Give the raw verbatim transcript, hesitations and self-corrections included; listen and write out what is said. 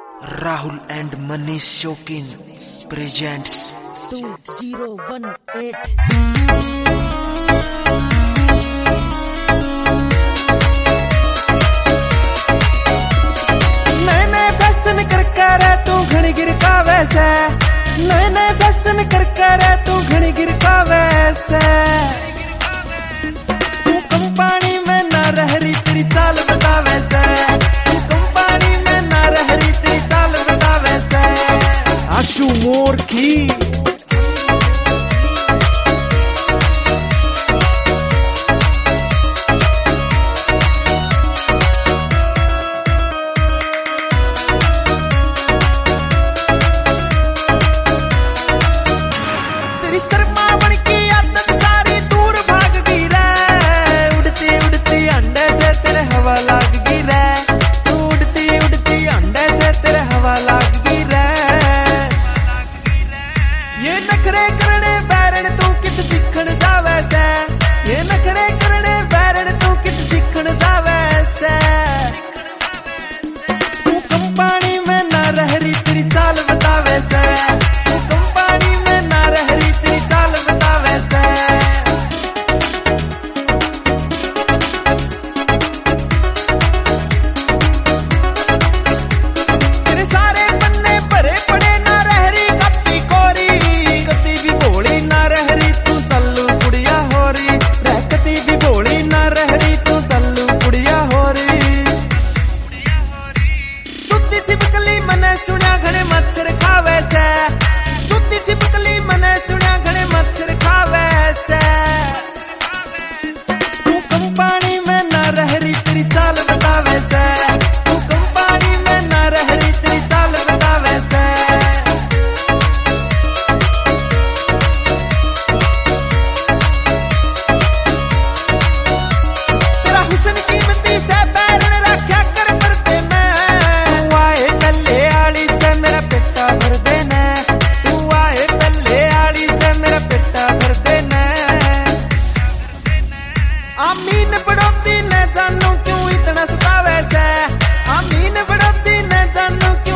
Rahul and Manish Shokin presents two zero one eight. नए नए fashion कर कर तू घणी गिर का वैसे, नए नए फैशन कर कर तू घणी गिर का वैसे। तू कम पानी में ना रह रही तेरी चाल बता वैसे, तू कम पानी में ना रह रही तेरी चाल बता वैसे। आशु मोर की शर्मावण की आदत सारी दूर भाग गई रे, उड़ती उड़ती अंडे से तेरे हवा लाग गई रे, तू उड़ती उड़ती अंडे से तेरे हवा लाग गई रे। ये नखरे करने बैरन तू कित सीखण जावे से, ये नखरे करने बैरन तू कित सीखण जावे से। तू कम पानी में ना रह रही तेरी चाल बतावे से, तू कम पानी में ना रह रही आमीन बढ़ोती न जानू क्यों इतना सतावे से, आमीन बढ़ोती न जानू